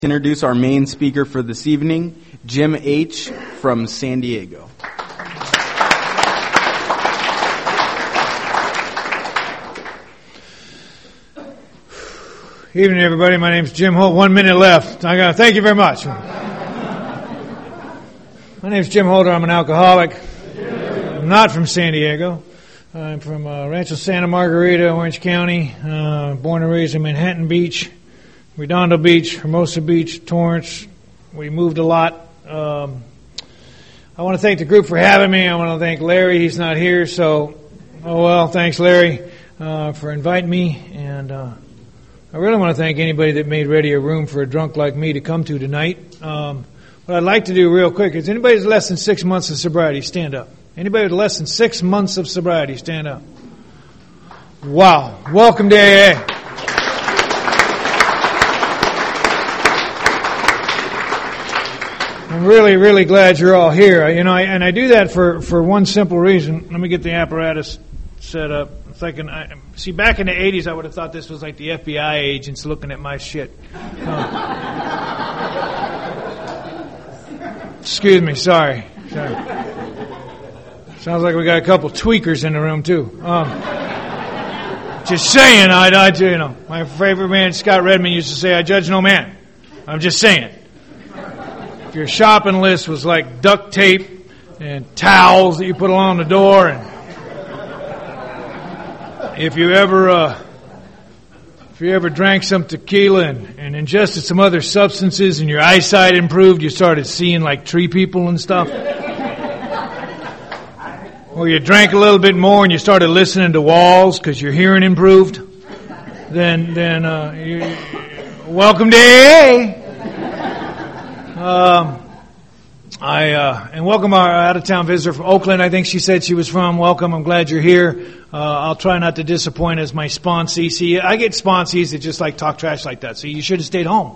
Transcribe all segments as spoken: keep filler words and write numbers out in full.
Introduce our main speaker for this evening, Jim H. from San Diego. Evening, everybody. My name's Jim Holt. One minute left. I got. Thank you very much. My name's Jim Holder. I'm an alcoholic. I'm not from San Diego. I'm from uh, Rancho Santa Margarita, Orange County. Uh, born and raised in Manhattan Beach, Redondo Beach, Hermosa Beach, Torrance. We moved a lot. Um, I want to thank the group for having me. I want to thank Larry. He's not here, so oh well. Thanks, Larry, uh, for inviting me. And uh, I really want to thank anybody that made ready a room for a drunk like me to come to tonight. Um, what I'd like to do real quick is anybody who's less than six months of sobriety, stand up. Anybody with less than six months of sobriety, stand up. Wow. Welcome to A A. I'm really, really glad you're all here. You know, I, and I do that for, for one simple reason. Let me get the apparatus set up. I'm thinking, I, see, back in the eighties, I would have thought this was like the F B I agents looking at my shit. Uh, excuse me, sorry. sorry. Sounds like we got a couple tweakers in the room too. Um, just saying, I, I, you know, my favorite man, Scott Redmond, used to say, "I judge no man." I'm just saying. If your shopping list was like duct tape and towels that you put along the door, and if you ever, uh, if you ever drank some tequila and, and ingested some other substances and your eyesight improved, you started seeing like tree people and stuff. Or you drank a little bit more and you started listening to walls because your hearing improved. Then, then, uh, you, welcome to A A. Um, I uh, and welcome our out-of-town visitor from Oakland. I think she said she was from. Welcome. I'm glad you're here. Uh, I'll try not to disappoint as my sponsee. See, I get sponsees that just like talk trash like that. So you should have stayed home.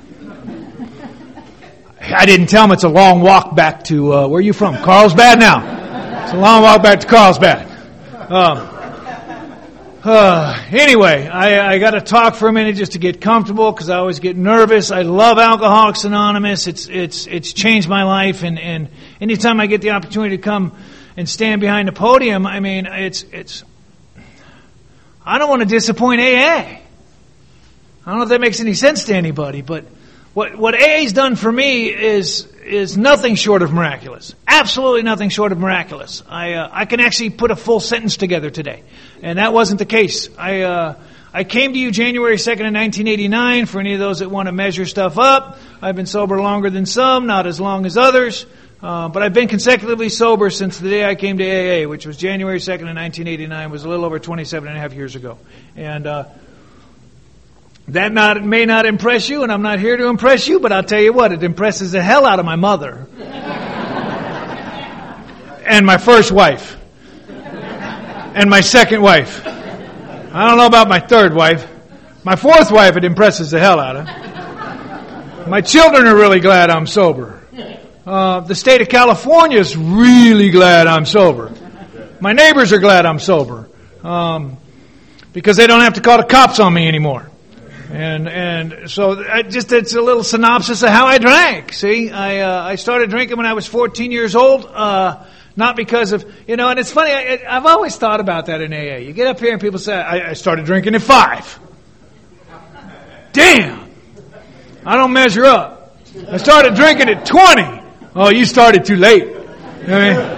I didn't tell them it's a long walk back to uh, where are you from? Carlsbad now. It's a long walk back to Carlsbad. Um, Uh, anyway, I, I got to talk for a minute just to get comfortable because I always get nervous. I love Alcoholics Anonymous. It's it's it's changed my life, and, and anytime I get the opportunity to come and stand behind the podium, I mean, it's it's. I don't want to disappoint A A. I don't know if that makes any sense to anybody, but what what A A's done for me is is nothing short of miraculous. Absolutely nothing short of miraculous. I uh, I can actually put a full sentence together today. And that wasn't the case. I uh, I came to you January second of nineteen eighty-nine. For any of those that want to measure stuff up, I've been sober longer than some, not as long as others. Uh, but I've been consecutively sober since the day I came to A A, which was January second of nineteen eighty-nine, was a little over twenty-seven and a half years ago. And uh, that not, may not impress you, and I'm not here to impress you, but I'll tell you what, it impresses the hell out of my mother. And my first wife. And my second wife. I don't know about my third wife. My fourth wife, it impresses the hell out of. My children are really glad I'm sober. Uh, the state of California is really glad I'm sober. My neighbors are glad I'm sober. Um, because they don't have to call the cops on me anymore. And and so I just it's a little synopsis of how I drank. See, I uh, I started drinking when I was fourteen years old. Uh, Not because of, you know, and it's funny, I, I've always thought about that in A A. You get up here and people say, I, I started drinking at five. Damn! I don't measure up. I started drinking at twenty. Oh, you started too late. You know what I mean?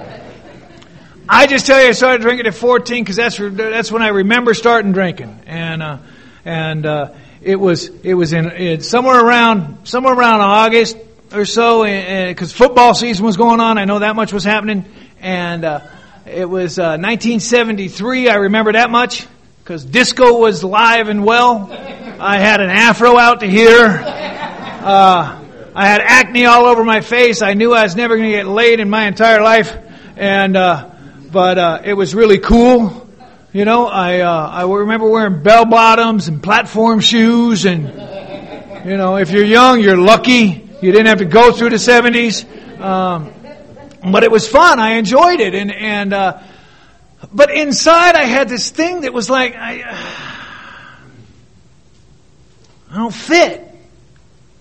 I just tell you, I started drinking at fourteen because that's that's when I remember starting drinking. And uh, and uh, it was it was in it, somewhere around somewhere around August or so, because football season was going on. I know that much was happening. And uh, it was uh, nineteen seventy-three. I remember that much because disco was live and well. I had an afro out to here. Uh, I had acne all over my face. I knew I was never going to get laid in my entire life. And uh, but uh, it was really cool. You know, I uh, I remember wearing bell bottoms and platform shoes. And, you know, if you're young, you're lucky. You didn't have to go through the seventies, um, but it was fun. I enjoyed it, and and uh, but inside I had this thing that was like I, uh, I don't fit.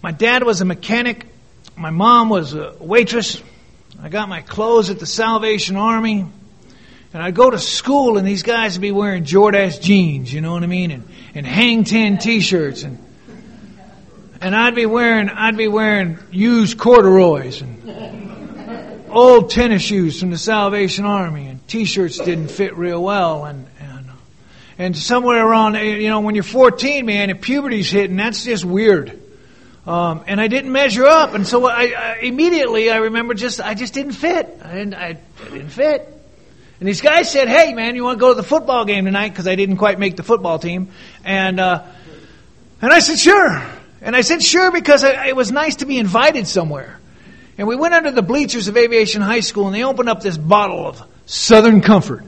my dad was a mechanic. My mom was a waitress. I got my clothes at the Salvation Army. And I'd go to school, and these guys would be wearing Jordache jeans, you know what I mean, and, and Hang Ten T-shirts, and and I'd be wearing I'd be wearing used corduroys and old tennis shoes from the Salvation Army, and T-shirts didn't fit real well, and and and somewhere around, you know, when you're fourteen, man, and puberty's hitting, that's just weird. Um, and I didn't measure up, and so I, I immediately I remember just I just didn't fit. I didn't I, I didn't fit. And these guys said, "Hey, man, you want to go to the football game tonight?" Because I didn't quite make the football team, and uh, and I said, "Sure." And I said, "Sure," because I, it was nice to be invited somewhere. And we went under the bleachers of Aviation High School, and they opened up this bottle of Southern Comfort.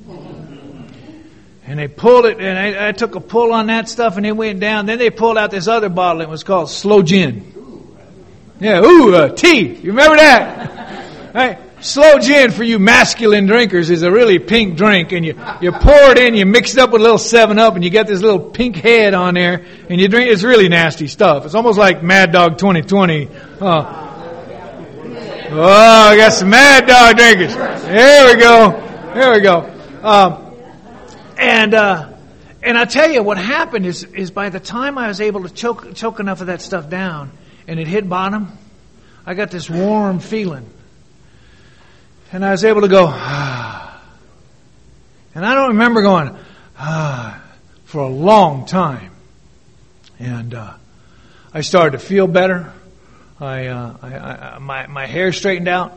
And they pulled it, and I, I took a pull on that stuff, and it went down. Then they pulled out this other bottle. It was called Slow Gin. Yeah, ooh, uh, tea. You remember that? Right? Slow Gin, for you masculine drinkers, is a really pink drink, and you, you pour it in, you mix it up with a little seven up, and you get this little pink head on there, and you drink. It's really nasty stuff. It's almost like Mad Dog twenty twenty. Uh, oh, I got some Mad Dog drinkers. There we go. There we go. Um, and uh, and I tell you, what happened is is by the time I was able to choke choke enough of that stuff down, and it hit bottom, I got this warm feeling. And I was able to go, ah. And I don't remember going, ah, for a long time. And uh, I started to feel better. I, uh, I, I my my hair straightened out.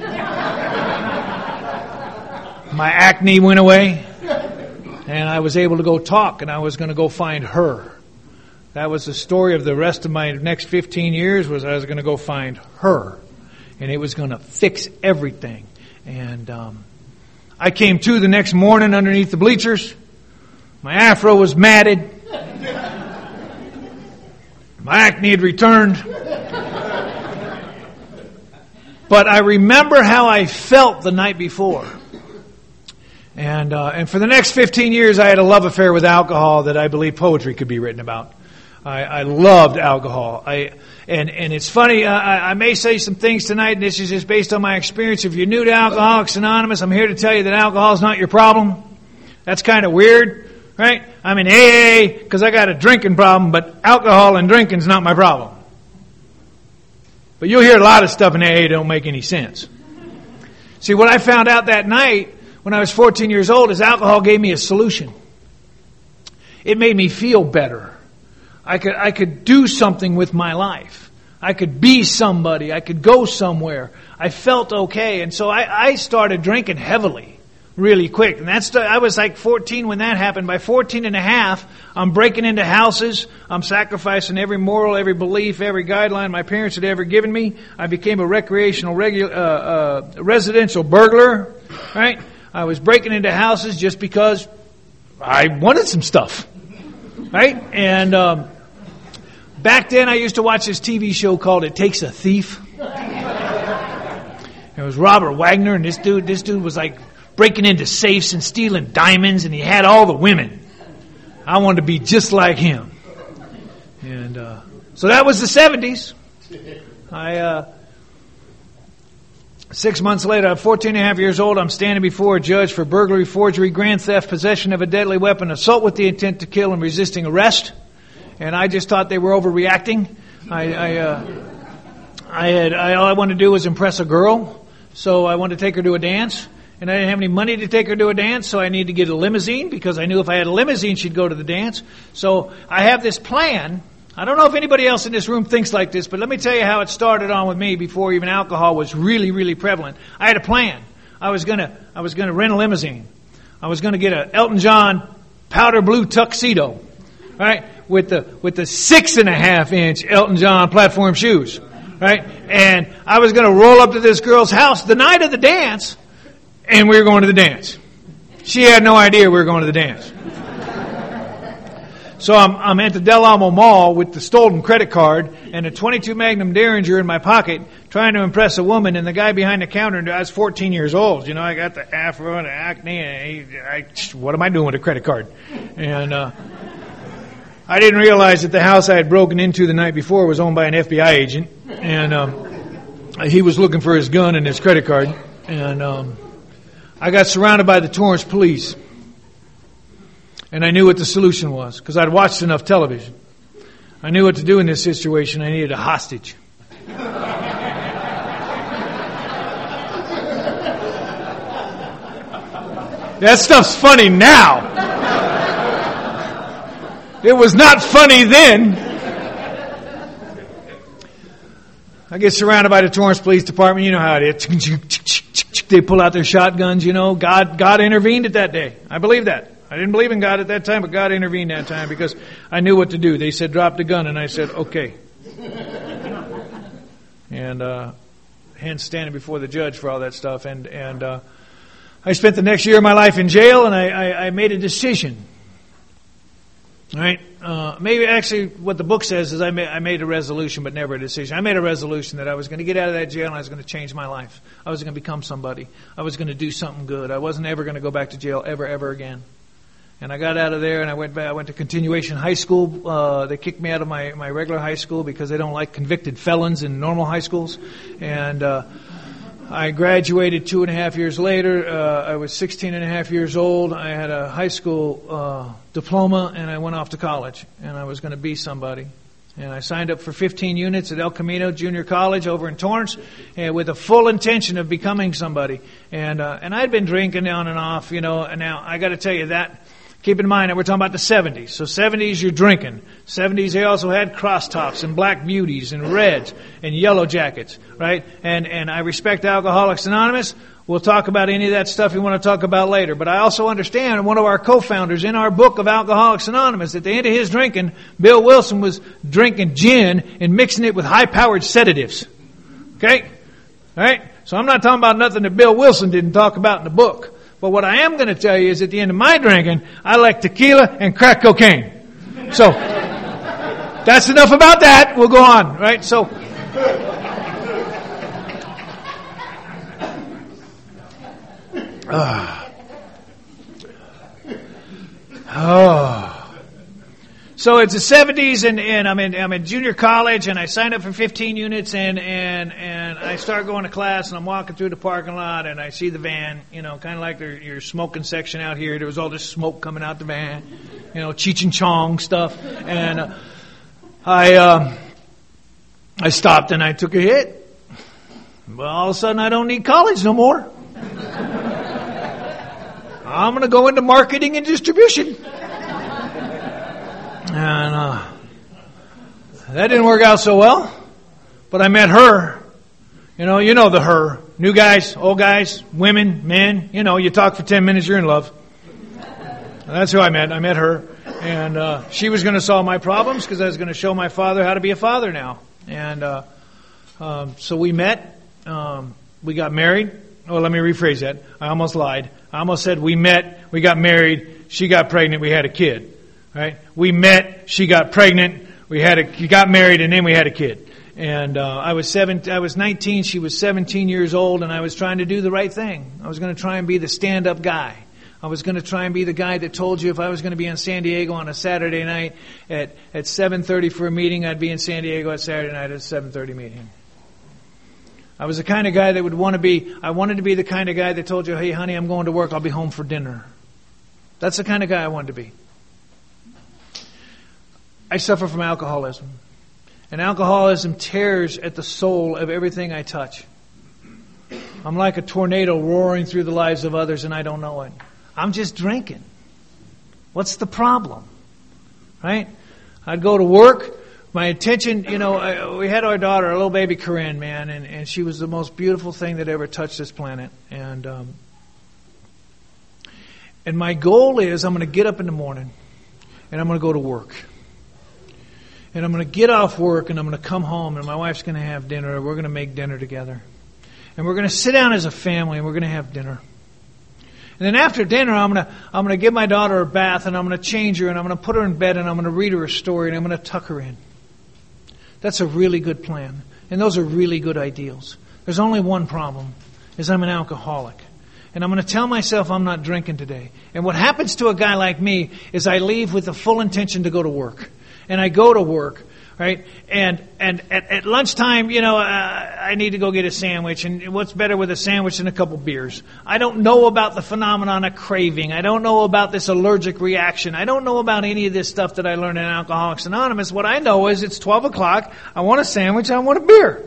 My acne went away. And I was able to go talk, and I was going to go find her. That was the story of the rest of my next fifteen years, was I was going to go find her. And it was going to fix everything. And um, I came to the next morning underneath the bleachers. My afro was matted. My acne had returned. But I remember how I felt the night before. And uh, and for the next fifteen years, I had a love affair with alcohol that I believe poetry could be written about. I, I loved alcohol. I and and it's funny. Uh, I, I may say some things tonight, and this is just based on my experience. If you're new to Alcoholics Anonymous, I'm here to tell you that alcohol is not your problem. That's kind of weird, right? I'm in A A because I got a drinking problem, but alcohol and drinking is not my problem. But you'll hear a lot of stuff in A A that don't make any sense. See, what I found out that night when I was fourteen years old is alcohol gave me a solution. It made me feel better. I could I could do something with my life. I could be somebody. I could go somewhere. I felt okay. And so I, I started drinking heavily, really quick. And that's I was like fourteen when that happened. By fourteen and a half, I'm breaking into houses. I'm sacrificing every moral, every belief, every guideline my parents had ever given me. I became a recreational, regu- uh, uh, residential burglar, right? I was breaking into houses just because I wanted some stuff, right? And um, back then I used to watch this T V show called It Takes a Thief. It was Robert Wagner, and this dude, this dude was like breaking into safes and stealing diamonds, and he had all the women. I wanted to be just like him. And uh, so that was the seventies. I... Uh, Six months later, I'm fourteen and a half years old. I'm standing before a judge for burglary, forgery, grand theft, possession of a deadly weapon, assault with the intent to kill, and resisting arrest. And I just thought they were overreacting. I, I, uh, I had, I, all I wanted to do was impress a girl, so I wanted to take her to a dance. And I didn't have any money to take her to a dance, so I needed to get a limousine because I knew if I had a limousine, she'd go to the dance. So I have this plan. I don't know if anybody else in this room thinks like this, but let me tell you how it started on with me before even alcohol was really, really prevalent. I had a plan. I was gonna, I was gonna rent a limousine. I was gonna get a Elton John powder blue tuxedo, right, with the with the six and a half inch Elton John platform shoes, right, and I was gonna roll up to this girl's house the night of the dance, and we were going to the dance. She had no idea we were going to the dance. So I'm, I'm at the Del Amo Mall with the stolen credit card and a twenty-two Magnum Derringer in my pocket, trying to impress a woman. And the guy behind the counter, I was fourteen years old. You know, I got the afro and the acne. And he, I, what am I doing with a credit card? And uh, I didn't realize that the house I had broken into the night before was owned by an F B I agent, and um, he was looking for his gun and his credit card, and um, I got surrounded by the Torrance police, and I knew what the solution was because I'd watched enough television. I knew what to do in this situation. I needed a hostage. That stuff's funny now. It was not funny then. I get surrounded by the Torrance Police Department. You know how it is. They pull out their shotguns, you know. God, God intervened at that day. I believe that. I didn't believe in God at that time, but God intervened that time because I knew what to do. They said, drop the gun, and I said, okay. And uh, hence standing before the judge for all that stuff. And, and uh, I spent the next year of my life in jail, and I, I, I made a decision. All right. Uh, maybe actually what the book says is I made, I made a resolution, but never a decision. I made a resolution that I was going to get out of that jail and I was going to change my life. I was going to become somebody. I was going to do something good. I wasn't ever going to go back to jail ever, ever again. And I got out of there and I went back. I went to continuation high school. Uh, they kicked me out of my, my regular high school because they don't like convicted felons in normal high schools. And uh, I graduated two and a half years later. Uh, I was sixteen and a half years old. I had a high school uh, diploma, and I went off to college. And I was going to be somebody. And I signed up for fifteen units at El Camino Junior College over in Torrance, and with a full intention of becoming somebody. And uh, and I'd been drinking on and off, you know. And now I got to tell you that. Keep in mind that we're talking about the seventies. So seventies, you're drinking. seventies, they also had crosstops and black beauties and reds and yellow jackets, right? And and I respect Alcoholics Anonymous. We'll talk about any of that stuff you want to talk about later. But I also understand one of our co-founders in our book of Alcoholics Anonymous, at the end of his drinking, Bill Wilson was drinking gin and mixing it with high-powered sedatives. Okay? All right? So I'm not talking about nothing that Bill Wilson didn't talk about in the book. But what I am going to tell you is at the end of my drinking, I like tequila and crack cocaine. So, that's enough about that. We'll go on, right? So, uh, oh. So it's the seventies, and, and I'm in I'm in junior college, and I signed up for fifteen units, and, and, and I start going to class, and I'm walking through the parking lot, and I see the van, you know, kind of like your, your smoking section out here. There was all this smoke coming out the van, you know, Cheech and Chong stuff, and uh, I uh, I stopped and I took a hit. Well, all of a sudden, I don't need college no more. I'm going to go into marketing and distribution. And uh, that didn't work out so well. But I met her. You know, you know the her. New guys, old guys, women, men. You know, you talk for ten minutes, you're in love. And that's who I met. I met her. And uh, she was going to solve my problems because I was going to show my father how to be a father now. And uh, um, so we met. Um, we got married. Oh, let me rephrase that. I almost lied. I almost said we met, we got married, she got pregnant, we had a kid. Right? We met, she got pregnant, we had a, we got married, and then we had a kid. And uh, I was seven, I was nineteen, she was seventeen years old, and I was trying to do the right thing. I was going to try and be the stand-up guy. I was going to try and be the guy that told you if I was going to be in San Diego on a Saturday night at at seven thirty for a meeting, I'd be in San Diego at Saturday night at a seven thirty meeting. I was the kind of guy that would want to be, I wanted to be the kind of guy that told you, hey, honey, I'm going to work, I'll be home for dinner. That's the kind of guy I wanted to be. I suffer from alcoholism. And alcoholism tears at the soul of everything I touch. I'm like a tornado roaring through the lives of others, and I don't know it. I'm just drinking. What's the problem? Right? I'd go to work. My attention, you know, I, we had our daughter, our little baby Corinne, man, and, and she was the most beautiful thing that ever touched this planet. And um, and my goal is I'm going to get up in the morning, and I'm going to go to work. And I'm going to get off work, and I'm going to come home, and my wife's going to have dinner, and we're going to make dinner together. And we're going to sit down as a family, and we're going to have dinner. And then after dinner, I'm going to I'm going to give my daughter a bath, and I'm going to change her, and I'm going to put her in bed, and I'm going to read her a story, and I'm going to tuck her in. That's a really good plan. And those are really good ideals. There's only one problem, is I'm an alcoholic. And I'm going to tell myself I'm not drinking today. And what happens to a guy like me is I leave with the full intention to go to work. and I go to work, right? And and at, at lunchtime, you know, uh, I need to go get a sandwich. And what's better with a sandwich than a couple beers? I don't know about the phenomenon of craving. I don't know about this allergic reaction. I don't know about any of this stuff that I learned in Alcoholics Anonymous. What I know is it's twelve o'clock. I want a sandwich. I want a beer.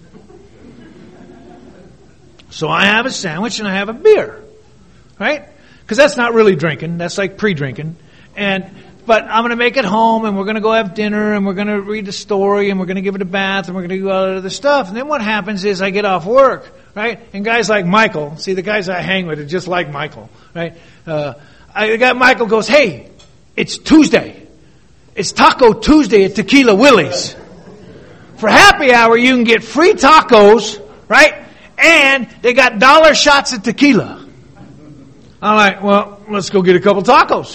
So I have a sandwich and I have a beer, right? Because that's not really drinking. That's like pre-drinking. And But I'm going to make it home, and we're going to go have dinner, and we're going to read the story, and we're going to give it a bath, and we're going to do all that other stuff. And then what happens is I get off work, right? And guys like Michael, see, the guys I hang with are just like Michael, right? Uh, I, the guy Michael goes, hey, it's Tuesday. It's Taco Tuesday at Tequila Willie's. For happy hour, you can get free tacos, right? And they got dollar shots of tequila. I'm like, well, let's go get a couple tacos.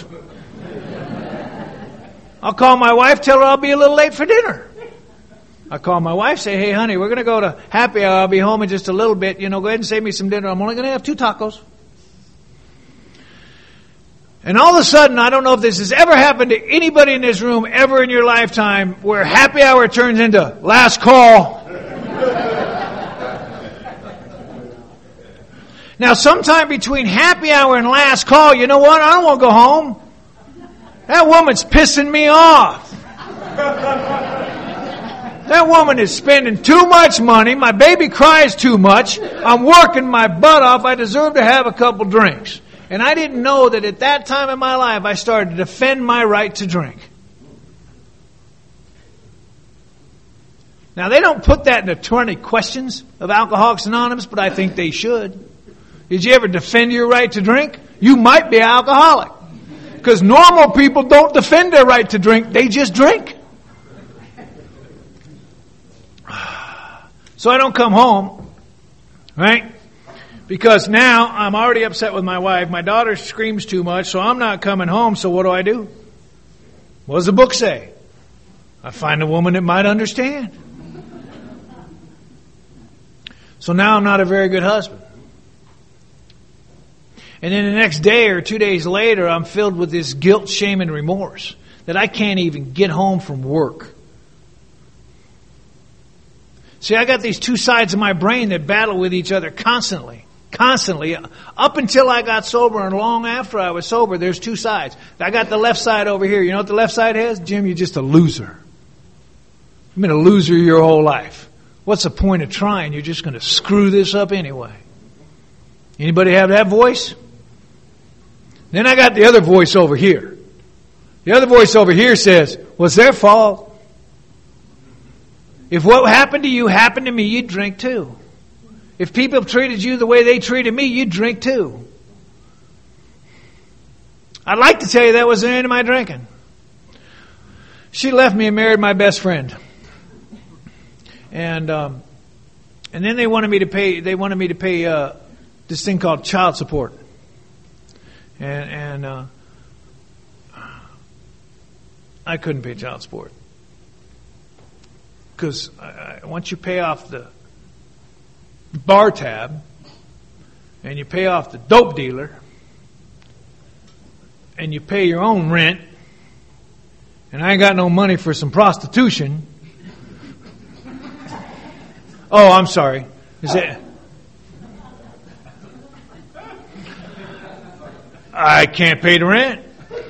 I'll call my wife, tell her I'll be a little late for dinner. I call my wife, say, hey, honey, we're going to go to happy hour. I'll be home in just a little bit. You know, go ahead and save me some dinner. I'm only going to have two tacos. And all of a sudden, I don't know if this has ever happened to anybody in this room ever in your lifetime, where happy hour turns into last call. Now, sometime between happy hour and last call, you know what? I don't want to go home. That woman's pissing me off. That woman is spending too much money. My baby cries too much. I'm working my butt off. I deserve to have a couple drinks. And I didn't know that at that time in my life I started to defend my right to drink. Now, they don't put that in the twenty questions of Alcoholics Anonymous, but I think they should. Did you ever defend your right to drink? You might be an alcoholic. Because normal people don't defend their right to drink. They just drink. So I don't come home, right? Because now I'm already upset with my wife. My daughter screams too much, so I'm not coming home. So what do I do? What does the book say? I find a woman that might understand. So now I'm not a very good husband. And then the next day or two days later, I'm filled with this guilt, shame, and remorse that I can't even get home from work. See, I got these two sides of my brain that battle with each other constantly. Constantly. Up until I got sober and long after I was sober, there's two sides. I got the left side over here. You know what the left side has? Jim, you're just a loser. You've been a loser your whole life. What's the point of trying? You're just going to screw this up anyway. Anybody have that voice? Then I got the other voice over here. The other voice over here says, well, it's their fault. If what happened to you happened to me, you'd drink too. If people treated you the way they treated me, you'd drink too. I'd like to tell you that was the end of my drinking. She left me and married my best friend. And um, and then they wanted me to pay. They wanted me to pay uh, this thing called child support. And and uh, I couldn't pay child support because once you pay off the bar tab and you pay off the dope dealer and you pay your own rent, and I ain't got no money for some prostitution. Oh, I'm sorry. Is it? I can't pay the rent.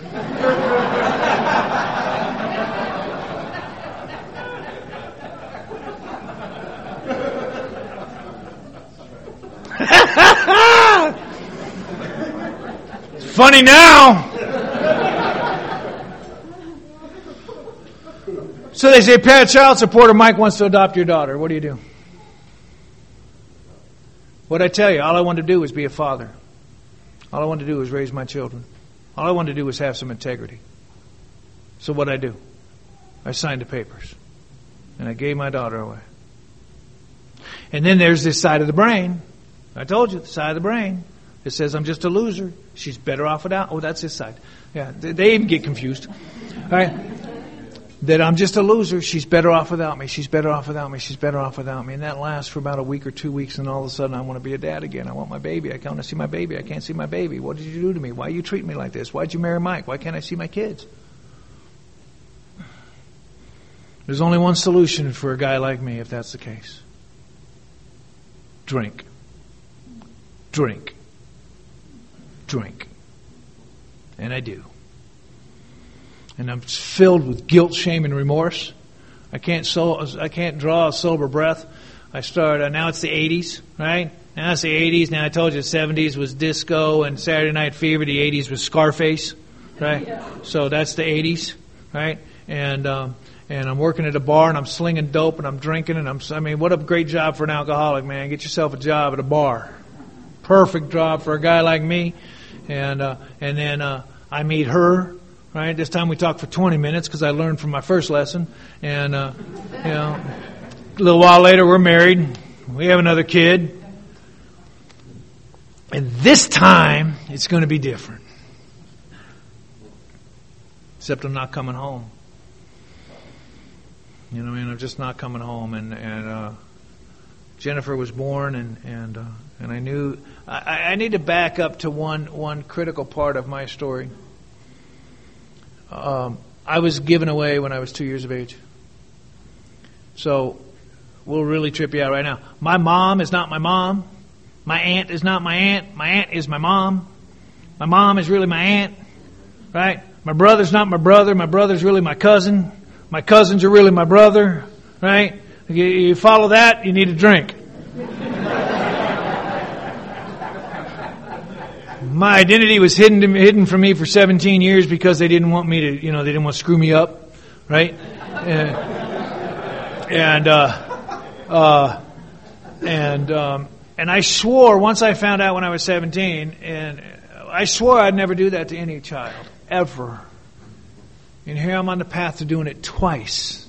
It's funny now. So they say, pay child support, or Mike wants to adopt your daughter. What do you do? What'd I tell you? All I wanted to do was be a father. All I wanted to do was raise my children. All I wanted to do was have some integrity. So what'd I do? I signed the papers. And I gave my daughter away. And then there's this side of the brain. I told you, the side of the brain that says I'm just a loser. She's better off without. Oh, that's his side. Yeah, they even get confused. All right? That I'm just a loser. She's better off without me. She's better off without me. She's better off without me. And that lasts for about a week or two weeks, and all of a sudden I want to be a dad again. I want my baby. I want to see my baby. I can't see my baby. What did you do to me? Why you treat me like this? Why did you marry Mike? Why can't I see my kids? There's only one solution for a guy like me if that's the case. Drink. Drink. Drink. And I do. And I'm filled with guilt, shame, and remorse. I can't so I can't draw a sober breath. I start, uh, now it's the eighties, right? Now it's the eighties. Now I told you the seventies was disco and Saturday Night Fever. The eighties was Scarface, right? Yeah. So that's the eighties, right? And um, and I'm working at a bar and I'm slinging dope and I'm drinking and I'm, I mean, what a great job for an alcoholic, man. Get yourself a job at a bar. Perfect job for a guy like me. And, uh, and then uh, I meet her. Right, this time we talked for twenty minutes because I learned from my first lesson, and uh, you know, a little while later we're married. We have another kid, and this time it's going to be different. Except I'm not coming home. You know, I mean, I'm just not coming home, and and uh, Jennifer was born, and and uh, and I knew I, I need to back up to one one critical part of my story. Um, I was given away when I was two years of age. So we'll really trip you out right now. My mom is not my mom. My aunt is not my aunt. My aunt is my mom. My mom is really my aunt. Right? My brother's not my brother. My brother's really my cousin. My cousins are really my brother. Right? You, you follow that, you need a drink. My identity was hidden to, hidden from me for seventeen years because they didn't want me to, you know, they didn't want to screw me up, right? And and uh, uh, and um, and I swore once I found out when I was seventeen, and I swore I'd never do that to any child ever. And here I'm on the path to doing it twice.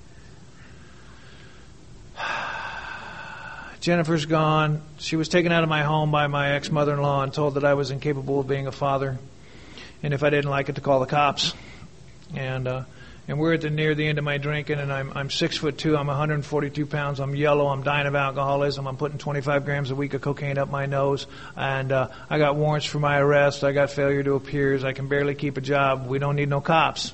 Jennifer's gone. She was taken out of my home by my ex-mother-in-law and told that I was incapable of being a father. And if I didn't like it, to call the cops. And uh, and we're at the near the end of my drinking, and I'm I'm six foot two. I'm one hundred forty-two pounds. I'm yellow. I'm dying of alcoholism. I'm putting twenty-five grams a week of cocaine up my nose. And uh, I got warrants for my arrest. I got failure to appears. I can barely keep a job. We don't need no cops.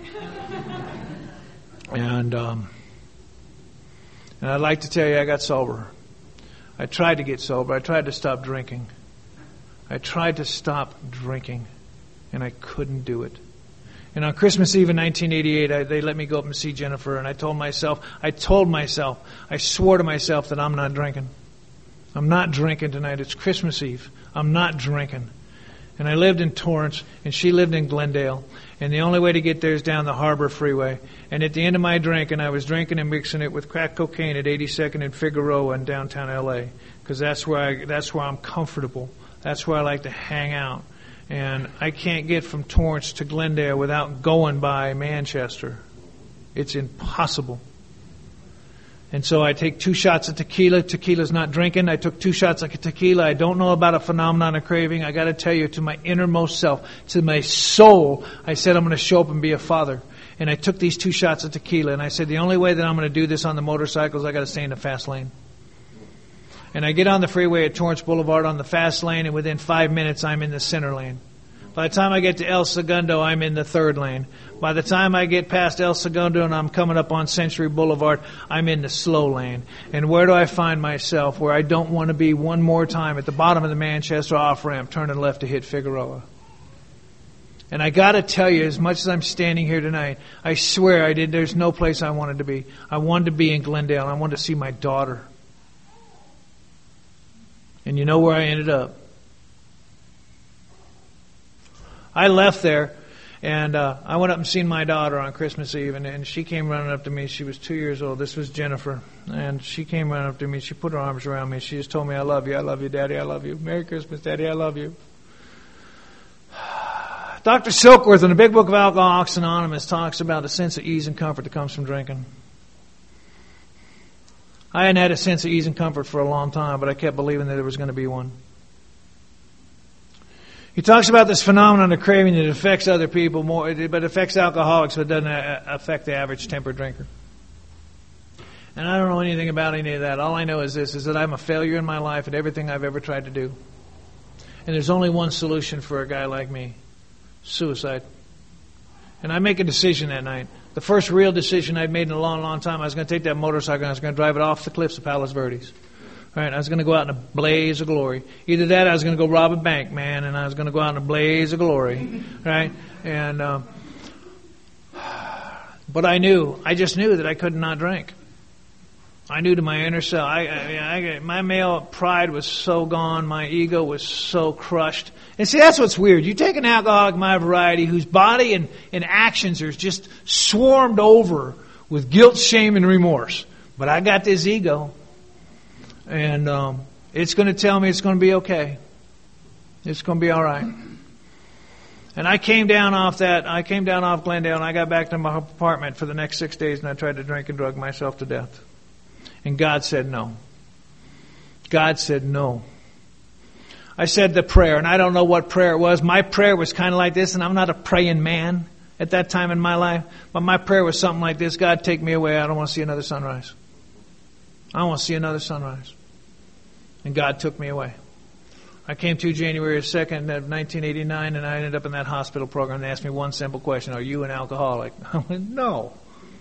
and um, and I'd like to tell you I got sober. I tried to get sober. I tried to stop drinking. I tried to stop drinking, and I couldn't do it. And on Christmas Eve in nineteen eighty-eight, I, they let me go up and see Jennifer, and I told myself, I told myself, I swore to myself that I'm not drinking. I'm not drinking tonight. It's Christmas Eve. I'm not drinking. And I lived in Torrance, and she lived in Glendale. And the only way to get there is down the Harbor Freeway. And at the end of my drinking, I was drinking and mixing it with crack cocaine at eighty-second and Figueroa in downtown L A. Because that's where I, that's where I'm comfortable. That's where I like to hang out. And I can't get from Torrance to Glendale without going by Manchester. It's impossible. And so I take two shots of tequila. Tequila's not drinking. I took two shots of tequila. I don't know about a phenomenon of craving. I got to tell you, to my innermost self, to my soul, I said I'm going to show up and be a father. And I took these two shots of tequila, and I said the only way that I'm going to do this on the motorcycle is I got to stay in the fast lane. And I get on the freeway at Torrance Boulevard on the fast lane, and within five minutes I'm in the center lane. By the time I get to El Segundo, I'm in the third lane. By the time I get past El Segundo and I'm coming up on Century Boulevard, I'm in the slow lane. And where do I find myself? Where I don't want to be one more time at the bottom of the Manchester off-ramp, turning left to hit Figueroa. And I got to tell you, as much as I'm standing here tonight, I swear I did. There's no place I wanted to be. I wanted to be in Glendale. I wanted to see my daughter. And you know where I ended up? I left there, and uh, I went up and seen my daughter on Christmas Eve, and, and she came running up to me. She was two years old. This was Jennifer. And she came running up to me. She put her arms around me. She just told me, I love you. I love you, Daddy. I love you. Merry Christmas, Daddy. I love you. Doctor Silkworth in the Big Book of Alcoholics Anonymous talks about the sense of ease and comfort that comes from drinking. I hadn't had a sense of ease and comfort for a long time, but I kept believing that there was going to be one. He talks about this phenomenon of craving that affects other people more, but affects alcoholics, but doesn't affect the average tempered drinker. And I don't know anything about any of that. All I know is this, is that I'm a failure in my life at everything I've ever tried to do. And there's only one solution for a guy like me. Suicide. And I make a decision that night. the first real decision I'd made in a long, long time. I was going to take that motorcycle and I was going to drive it off the cliffs of Palos Verdes. Right? I was going to go out in a blaze of glory. Either that or I was going to go rob a bank, man, and I was going to go out in a blaze of glory. Right? And, um, but I knew, I just knew that I could not drink. I knew to my inner self, I, I, I, my male pride was so gone, my ego was so crushed. And see, that's what's weird. You take an alcoholic of my variety whose body and, and actions are just swarmed over with guilt, shame, and remorse. But I got this ego. And um, it's going to tell me it's going to be okay. It's going to be all right. And I came down off that, I came down off Glendale and I got back to my apartment for the next six days and I tried to drink and drug myself to death. And God said no. God said no. I said the prayer, and I don't know what prayer it was. My prayer was kind of like this, and I'm not a praying man at that time in my life, but my prayer was something like this: God, take me away. I don't want to see another sunrise. I don't want to see another sunrise. And God took me away. I came to January second of nineteen eighty-nine, and I ended up in that hospital program. They asked me one simple question: are you an alcoholic? I went, no.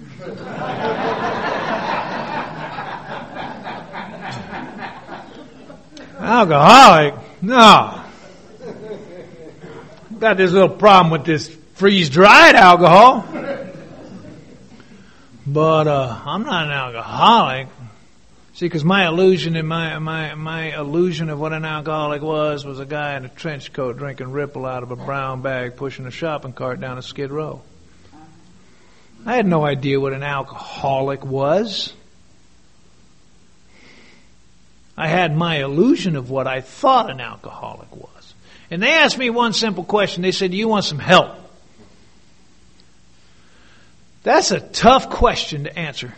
Alcoholic? No. Got this little problem with this freeze-dried alcohol. But uh, I'm not an alcoholic. See, because my illusion and my, my my illusion of what an alcoholic was was a guy in a trench coat drinking Ripple out of a brown bag, pushing a shopping cart down a Skid Row. I had no idea what an alcoholic was. I had my illusion of what I thought an alcoholic was. And they asked me one simple question. They said, do you want some help? That's a tough question to answer.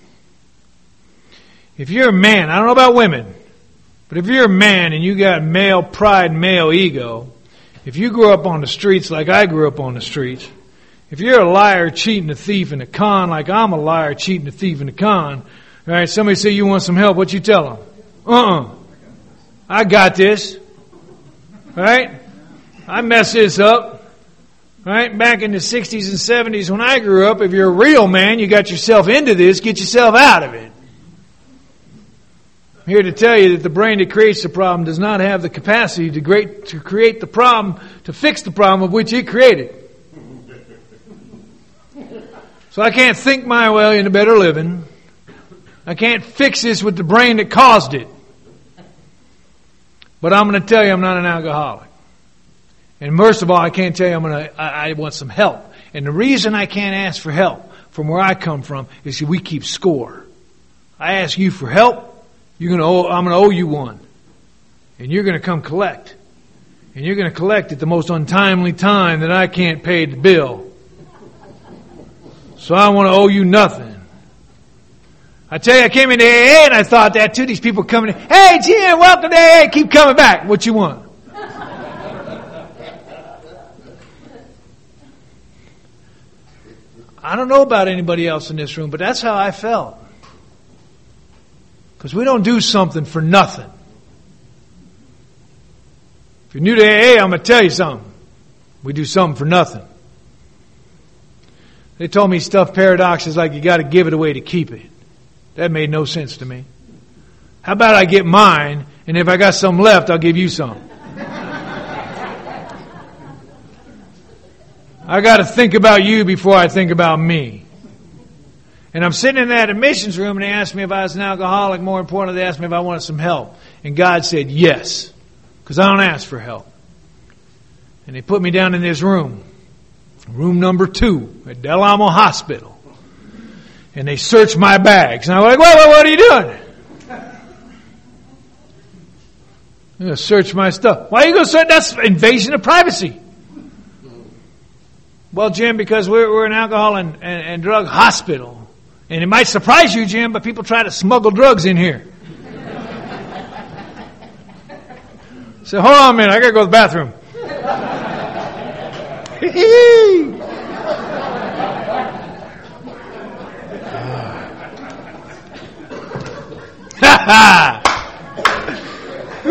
If you're a man, I don't know about women, but if you're a man and you got male pride, male ego, if you grew up on the streets like I grew up on the streets, if you're a liar, cheating, a thief, and a con like I'm a liar, cheating, a thief, and a con, all right, somebody say you want some help, what you tell them? Uh-uh. I got this. Right? I messed this up. Right? Back in the sixties and seventies when I grew up, if you're a real man, you got yourself into this, get yourself out of it. I'm here to tell you that the brain that creates the problem does not have the capacity to, great, to create the problem, to fix the problem of which it created. So I can't think my way into better living. I can't fix this with the brain that caused it. But I'm going to tell you I'm not an alcoholic. And first of all, I can't tell you I'm going to, I, I want some help. And the reason I can't ask for help from where I come from is we keep score. I ask you for help, you're going to owe, I'm going to owe you one. And you're going to come collect. And you're going to collect at the most untimely time that I can't pay the bill. So I want to owe you nothing. I tell you, I came into A A and I thought that too. These people coming in, hey Jim, welcome to A A, keep coming back. What you want? I don't know about anybody else in this room, but that's how I felt. Because we don't do something for nothing. If you're new to A A, I'm going to tell you something. We do something for nothing. They told me stuff paradoxes like you got to give it away to keep it. That made no sense to me. How about I get mine, and if I got some left, I'll give you some. I got to think about you before I think about me. And I'm sitting in that admissions room, and they asked me if I was an alcoholic. More importantly, they asked me if I wanted some help. And God said yes, because I don't ask for help. And they put me down in this room, room number two at Del Amo Hospital. And they searched my bags. And I was like, wait, wait, what are you doing? You're going to search my stuff. Why are you going to search? That's invasion of privacy. Well, Jim, because we're, we're an alcohol and, and, and drug hospital. And it might surprise you, Jim, but people try to smuggle drugs in here. So hold on a minute. I got to go to the bathroom.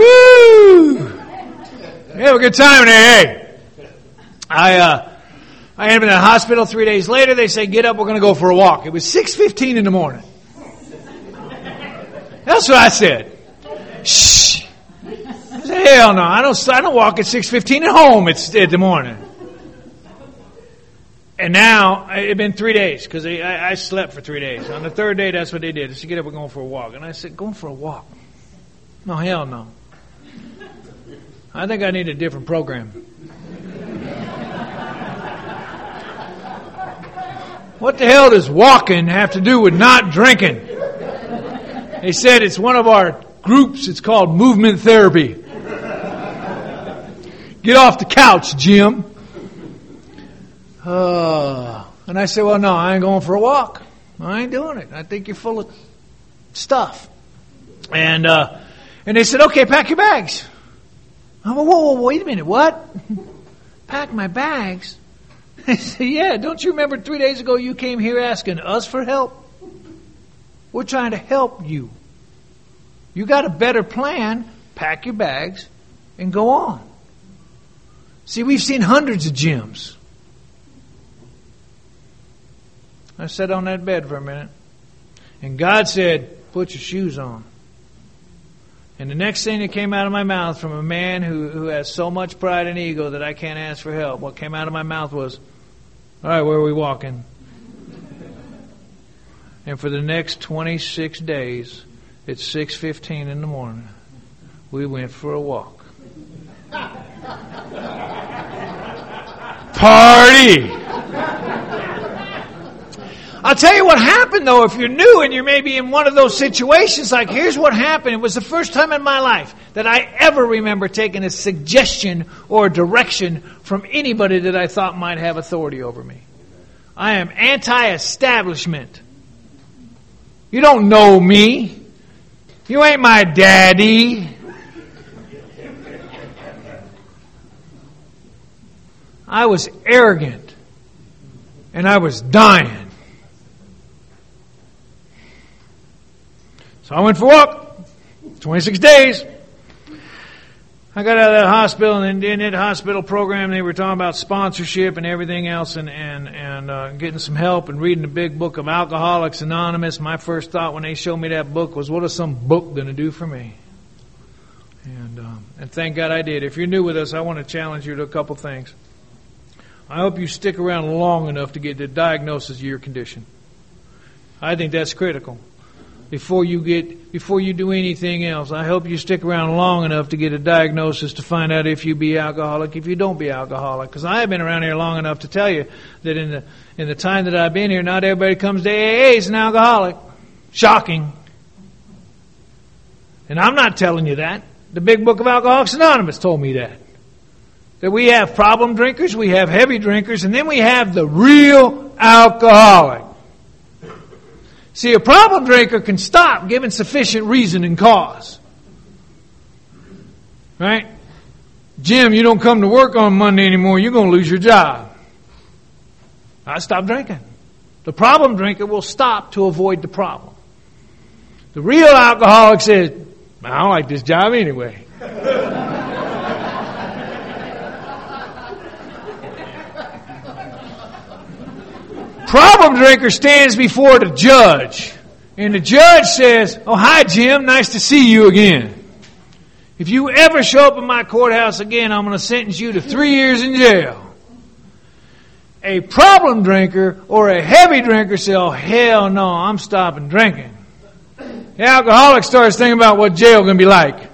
Woo! We have a good time in A A. I, uh, I ended up in the hospital three days later. They say, get up, we're going to go for a walk. It was six fifteen in the morning. That's what I said. Shh. I said, hell no, I don't, I don't walk at six fifteen at home it's at the morning. And now, it had been three days, because I, I slept for three days. On the third day, that's what they did. They said, get up, we're going for a walk. And I said, going for a walk? No, hell no. I think I need a different program. What the hell does walking have to do with not drinking? They said it's one of our groups. It's called movement therapy. Get off the couch, Jim. Uh, and I said, well, no, I ain't going for a walk. I ain't doing it. I think you're full of stuff. And uh, and they said, okay, pack your bags. I went, whoa, whoa, wait a minute, what? Pack my bags? I said, yeah, don't you remember three days ago you came here asking us for help? We're trying to help you. You got a better plan, pack your bags and go on. See, we've seen hundreds of gyms. I sat on that bed for a minute, and God said, put your shoes on. And the next thing that came out of my mouth from a man who, who has so much pride and ego that I can't ask for help, what came out of my mouth was, all right, where are we walking? And for the next twenty-six days, at six fifteen in the morning, we went for a walk. Party! I'll tell you what happened, though, if you're new and you're maybe in one of those situations. Like, here's what happened. It was the first time in my life that I ever remember taking a suggestion or a direction from anybody that I thought might have authority over me. I am anti-establishment. You don't know me. You ain't my daddy. I was arrogant. And I was dying. So I went for a walk. twenty-six days. I got out of that hospital, and in that hospital program, they were talking about sponsorship and everything else, and and and uh, getting some help and reading the big book of Alcoholics Anonymous. My first thought when they showed me that book was, what is some book going to do for me? And um, and thank God I did. If you're new with us, I want to challenge you to a couple things. I hope you stick around long enough to get the diagnosis of your condition. I think that's critical. Before you get, before you do anything else, I hope you stick around long enough to get a diagnosis to find out if you be alcoholic, if you don't be alcoholic. Because I have been around here long enough to tell you that in the in the time that I've been here, not everybody comes to A A is an alcoholic. Shocking. And I'm not telling you that. The Big Book of Alcoholics Anonymous told me that. That we have problem drinkers, we have heavy drinkers, and then we have the real alcoholic. See, a problem drinker can stop given sufficient reason and cause. Right? Jim, you don't come to work on Monday anymore, you're going to lose your job. I stopped drinking. The problem drinker will stop to avoid the problem. The real alcoholic says, I don't like this job anyway. Problem drinker stands before the judge, and the judge says, oh, hi, Jim, nice to see you again. If you ever show up in my courthouse again, I'm going to sentence you to three years in jail. A problem drinker or a heavy drinker says, oh, hell no, I'm stopping drinking. The alcoholic starts thinking about what jail is going to be like.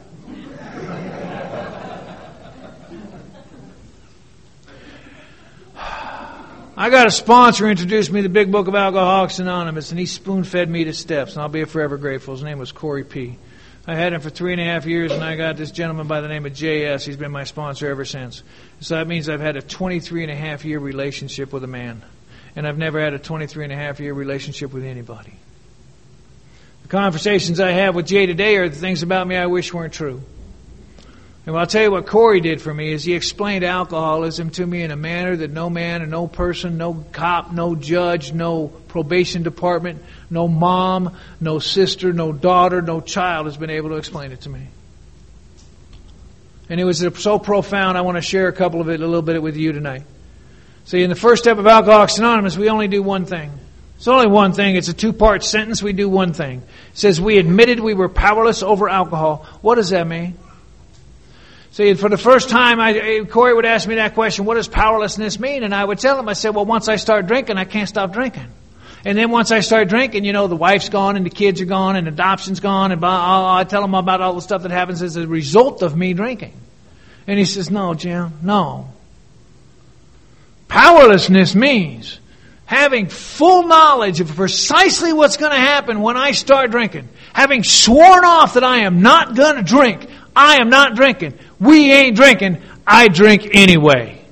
I got a sponsor who introduced me to the Big Book of Alcoholics Anonymous, and he spoon-fed me the steps, and I'll be forever grateful. His name was Corey P. I had him for three and a half years, and I got this gentleman by the name of J S. He's been my sponsor ever since. So that means I've had a twenty-three and a half year relationship with a man, and I've never had a twenty-three and a half year relationship with anybody. The conversations I have with Jay today are the things about me I wish weren't true. And I'll tell you what Corey did for me is he explained alcoholism to me in a manner that no man and no person, no cop, no judge, no probation department, no mom, no sister, no daughter, no child has been able to explain it to me. And it was so profound, I want to share a couple of it, a little bit with you tonight. See, in the first step of Alcoholics Anonymous, we only do one thing. It's only one thing. It's a two-part sentence. We do one thing. It says, we admitted we were powerless over alcohol. What does that mean? See, for the first time, I, Corey would ask me that question, what does powerlessness mean? And I would tell him, I said, well, once I start drinking, I can't stop drinking. And then once I start drinking, you know, the wife's gone and the kids are gone and adoption's gone. And blah, I tell him about all the stuff that happens as a result of me drinking. And he says, no, Jim, no. Powerlessness means having full knowledge of precisely what's going to happen when I start drinking. Having sworn off that I am not going to drink. I am not drinking. We ain't drinking. I drink anyway.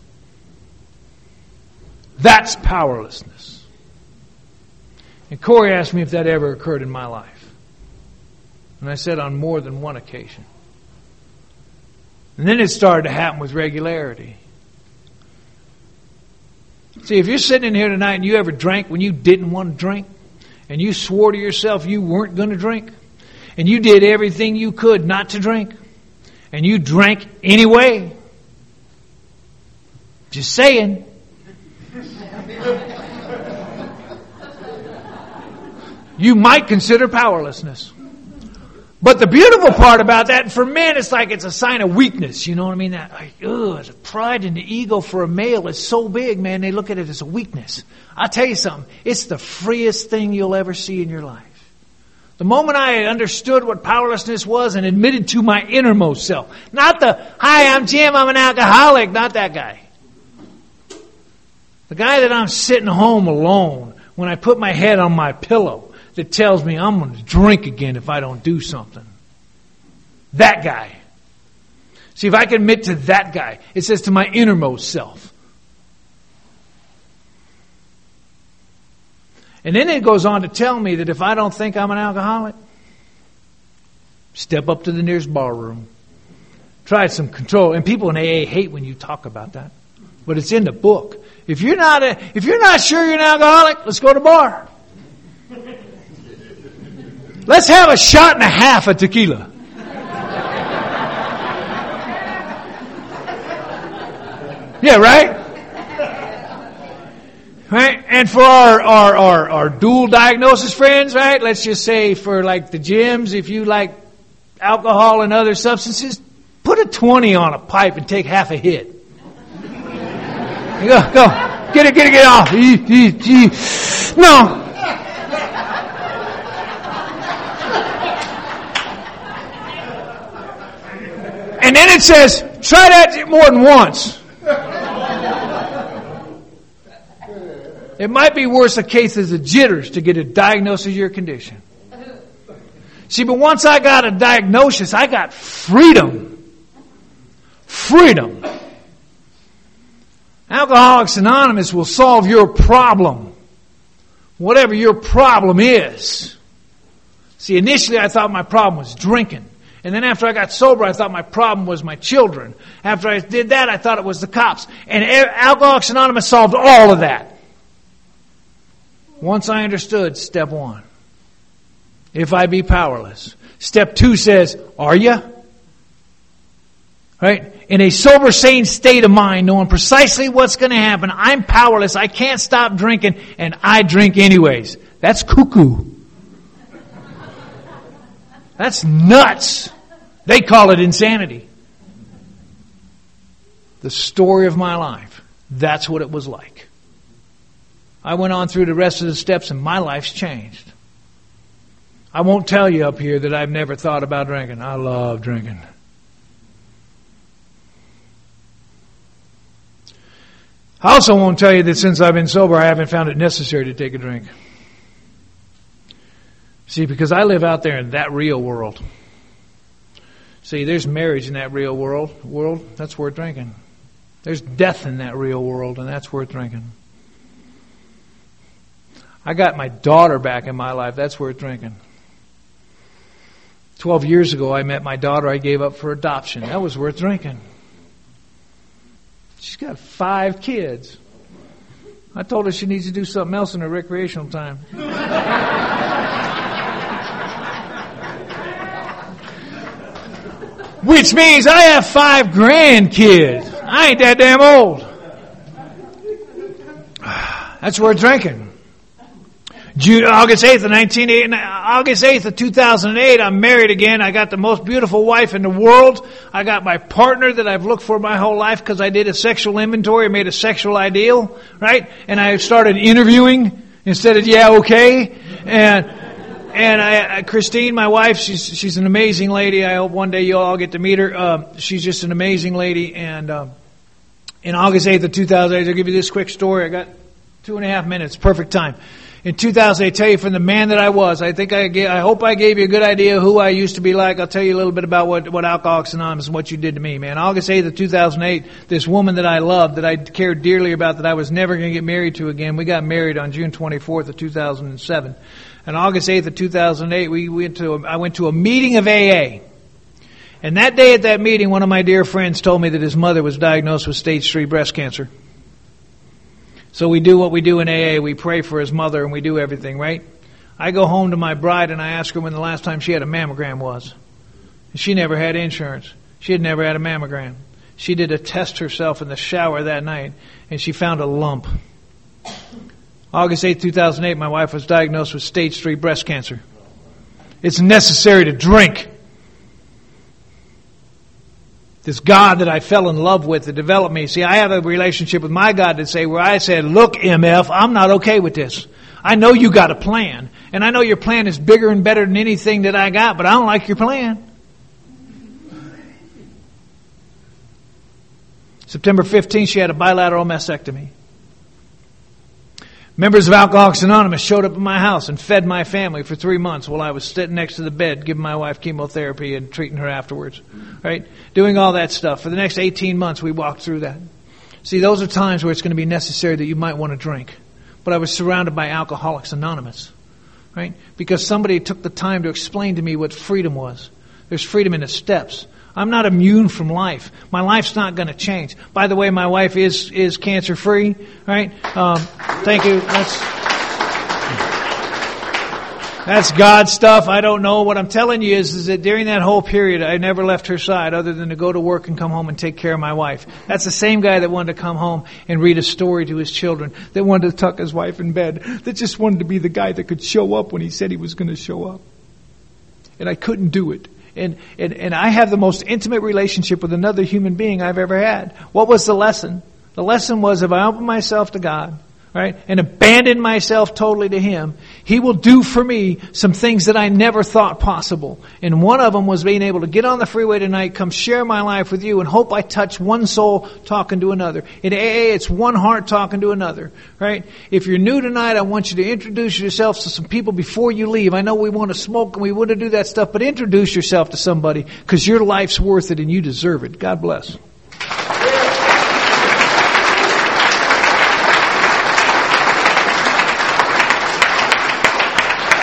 That's powerlessness. And Corey asked me if that ever occurred in my life. And I said on more than one occasion. And then it started to happen with regularity. See, if you're sitting in here tonight and you ever drank when you didn't want to drink, and you swore to yourself you weren't going to drink, and you did everything you could not to drink, and you drank anyway, just saying. You might consider powerlessness. But the beautiful part about that, and for men, it's like it's a sign of weakness. You know what I mean? That, like, ugh, the pride and the ego for a male is so big, man, they look at it as a weakness. I'll tell you something. It's the freest thing you'll ever see in your life. The moment I understood what powerlessness was and admitted to my innermost self. Not the, hi, I'm Jim, I'm an alcoholic. Not that guy. The guy that I'm sitting home alone when I put my head on my pillow that tells me I'm going to drink again if I don't do something. That guy. See, if I can admit to that guy, it says to my innermost self. And then it goes on to tell me that if I don't think I'm an alcoholic, step up to the nearest bar room. Try some control. And people in A A hate when you talk about that. But it's in the book. If you're not a, if you're not sure you're an alcoholic, let's go to the bar. Let's have a shot and a half of tequila. Yeah, right? Right? And for our, our, our, our dual diagnosis friends, right? Let's just say for like the gyms, if you like alcohol and other substances, put a twenty on a pipe and take half a hit. Go, go. Get it, get it, get it off. E, e, e. No. And then it says, try that more than once. It might be worse a case as a jitters to get a diagnosis of your condition. See, but once I got a diagnosis, I got freedom. Freedom. Alcoholics Anonymous will solve your problem. Whatever your problem is. See, initially I thought my problem was drinking. And then after I got sober, I thought my problem was my children. After I did that, I thought it was the cops. And Alcoholics Anonymous solved all of that. Once I understood step one. If I be powerless. Step two says, are you? Right? In a sober, sane state of mind, knowing precisely what's going to happen. I'm powerless. I can't stop drinking, and I drink anyways. That's cuckoo. That's nuts. They call it insanity. The story of my life. That's what it was like. I went on through the rest of the steps and my life's changed. I won't tell you up here that I've never thought about drinking. I love drinking. I also won't tell you that since I've been sober, I haven't found it necessary to take a drink. See, because I live out there in that real world. See, there's marriage in that real world. World, that's worth drinking. There's death in that real world, and that's worth drinking. I got my daughter back in my life. That's worth drinking. Twelve years ago, I met my daughter. I gave up for adoption. That was worth drinking. She's got five kids. I told her she needs to do something else in her recreational time. Which means I have five grandkids. I ain't that damn old. That's where we're drinking. June, August eighth of nineteen eighty, August eighth of two thousand eight, I'm married again. I got the most beautiful wife in the world. I got my partner that I've looked for my whole life because I did a sexual inventory, made a sexual ideal, right? And I started interviewing instead of yeah, okay. And and I, I Christine, my wife, she's she's an amazing lady. I hope one day you'll all get to meet her. Uh, she's just an amazing lady. And uh, in August eighth of two thousand eight, I'll give you this quick story. I got two and a half minutes, perfect time. In two thousand, I tell you from the man that I was, I think I gave, I hope I gave you a good idea of who I used to be like. I'll tell you a little bit about what, what Alcoholics Anonymous and what you did to me, man. August eighth of two thousand eight, this woman that I loved, that I cared dearly about, that I was never going to get married to again, we got married on June twenty-fourth of two thousand seven. And August eighth of two thousand eight, we went to, a, I went to a meeting of A A. And that day at that meeting, one of my dear friends told me that his mother was diagnosed with stage three breast cancer. So we do what we do in A A. We pray for his mother and we do everything, right? I go home to my bride and I ask her when the last time she had a mammogram was. She never had insurance. She had never had a mammogram. She did a test herself in the shower that night and she found a lump. August eighth, two thousand eight, my wife was diagnosed with stage three breast cancer. It's necessary to drink. This God that I fell in love with that developed me. See, I have a relationship with my God that say where I said, look, M F, I'm not okay with this. I know you got a plan. And I know your plan is bigger and better than anything that I got, but I don't like your plan. September fifteenth, she had a bilateral mastectomy. Members of Alcoholics Anonymous showed up at my house and fed my family for three months while I was sitting next to the bed giving my wife chemotherapy and treating her afterwards. Right? Doing all that stuff. For the next eighteen months, we walked through that. See, those are times where it's going to be necessary that you might want to drink. But I was surrounded by Alcoholics Anonymous. Right? Because somebody took the time to explain to me what freedom was. There's freedom in the steps. I'm not immune from life. My life's not going to change. By the way, my wife is is cancer free. Right? Um, thank you. That's that's God stuff. I don't know. What I'm telling you is, is that during that whole period, I never left her side other than to go to work and come home and take care of my wife. That's the same guy that wanted to come home and read a story to his children, that wanted to tuck his wife in bed, that just wanted to be the guy that could show up when he said he was going to show up. And I couldn't do it. And, and, and I have the most intimate relationship with another human being I've ever had. What was the lesson? The lesson was if I open myself to God, right, and abandon myself totally to Him, He will do for me some things that I never thought possible. And one of them was being able to get on the freeway tonight, come share my life with you, and hope I touch one soul talking to another. In A A, it's one heart talking to another, right? If you're new tonight, I want you to introduce yourself to some people before you leave. I know we want to smoke and we want to do that stuff, but introduce yourself to somebody because your life's worth it and you deserve it. God bless.